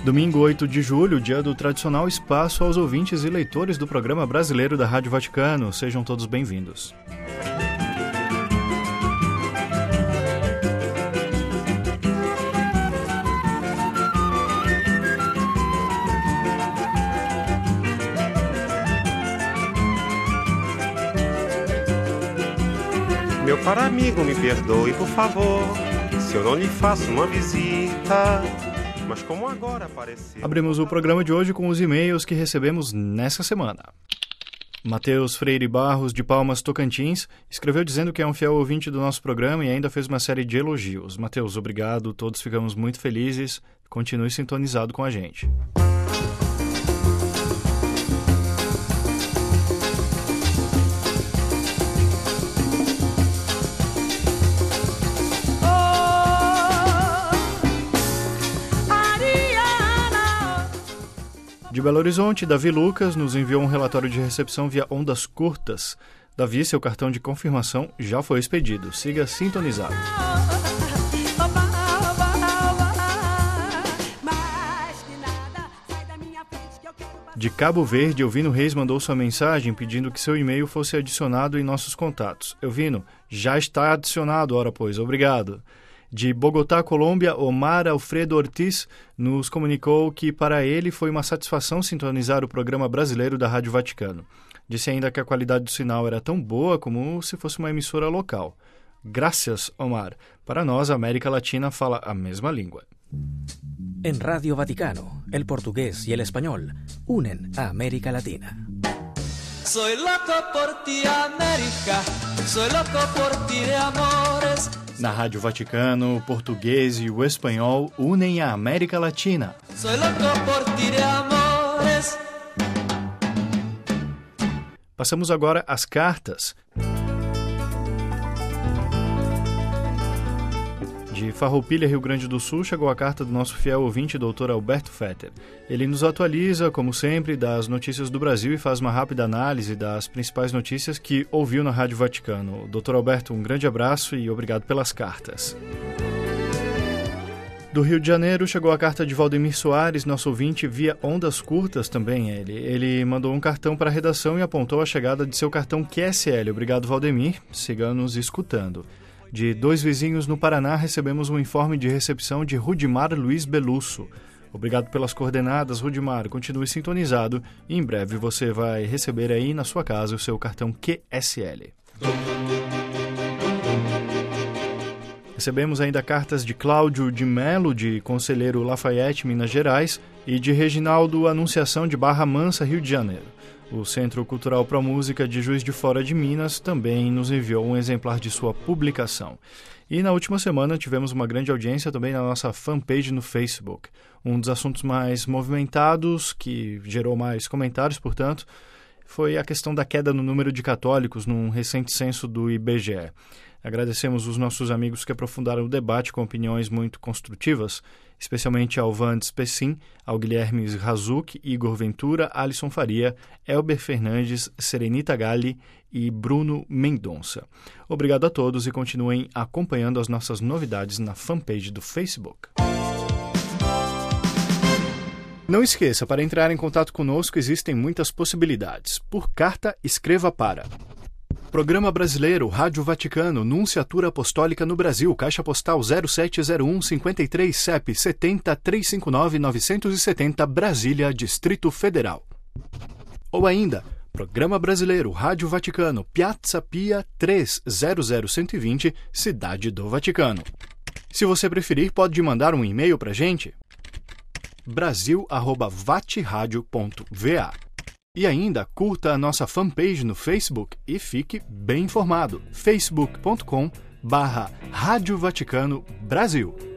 Domingo 8 de julho, dia do tradicional espaço aos ouvintes e leitores do programa brasileiro da Rádio Vaticano. Sejam todos bem-vindos. Meu caro amigo, me perdoe, por favor, se eu não lhe faço uma visita. Mas como agora apareceu... Abrimos o programa de hoje com os e-mails que recebemos nessa semana. Matheus Freire Barros, de Palmas, Tocantins, escreveu dizendo que é um fiel ouvinte do nosso programa e ainda fez uma série de elogios. Matheus, obrigado, todos ficamos muito felizes. Continue sintonizado com a gente. De Belo Horizonte, Davi Lucas nos enviou um relatório de recepção via ondas curtas. Davi, seu cartão de confirmação já foi expedido. Siga sintonizado. De Cabo Verde, Elvino Reis mandou sua mensagem pedindo que seu e-mail fosse adicionado em nossos contatos. Elvino, já está adicionado, ora pois, obrigado. De Bogotá, Colômbia, Omar Alfredo Ortiz nos comunicou que para ele foi uma satisfação sintonizar o programa brasileiro da Rádio Vaticano. Disse ainda que a qualidade do sinal era tão boa como se fosse uma emissora local. Graças, Omar. Para nós, a América Latina fala a mesma língua. En Radio Vaticano, el portugués y el español unen a América Latina. Soy loco por ti, América. Soy loco por ti de amores. Na Rádio Vaticano, o português e o espanhol unem a América Latina. Soy loco por ti de amores. Passamos agora às cartas. De Farroupilha, Rio Grande do Sul, chegou a carta do nosso fiel ouvinte, Dr. Alberto Fetter. Ele nos atualiza, como sempre, das notícias do Brasil e faz uma rápida análise das principais notícias que ouviu na Rádio Vaticano. Dr. Alberto, um grande abraço e obrigado pelas cartas. Do Rio de Janeiro, chegou a carta de Valdemir Soares, nosso ouvinte, via ondas curtas também. Ele mandou um cartão para a redação e apontou a chegada de seu cartão QSL. Obrigado, Valdemir. Siga nos escutando. De Dois Vizinhos, no Paraná, recebemos um informe de recepção de Rudimar Luiz Belusso. Obrigado pelas coordenadas, Rudimar. Continue sintonizado e em breve você vai receber aí na sua casa o seu cartão QSL. Recebemos ainda cartas de Cláudio de Melo, de Conselheiro Lafayette, Minas Gerais, e de Reginaldo Anunciação, de Barra Mansa, Rio de Janeiro. O Centro Cultural Pro Música de Juiz de Fora de Minas também nos enviou um exemplar de sua publicação. E na última semana tivemos uma grande audiência também na nossa fanpage no Facebook. Um dos assuntos mais movimentados, que gerou mais comentários, portanto, foi a questão da queda no número de católicos num recente censo do IBGE. Agradecemos os nossos amigos que aprofundaram o debate com opiniões muito construtivas, especialmente ao Vandes Pessim, ao Guilherme Razuc, Igor Ventura, Alisson Faria, Elber Fernandes, Serenita Galli e Bruno Mendonça. Obrigado a todos e continuem acompanhando as nossas novidades na fanpage do Facebook. Não esqueça, para entrar em contato conosco existem muitas possibilidades. Por carta, escreva para... Programa Brasileiro, Rádio Vaticano, Nunciatura Apostólica no Brasil, Caixa Postal 0701 53 CEP 70 359 970, Brasília, Distrito Federal. Ou ainda, Programa Brasileiro, Rádio Vaticano, Piazza Pia 300120, Cidade do Vaticano. Se você preferir, pode mandar um e-mail para a gente, brasil@vatradio.va. E ainda curta a nossa fanpage no Facebook e fique bem informado. facebook.com/Rádio Vaticano Brasil.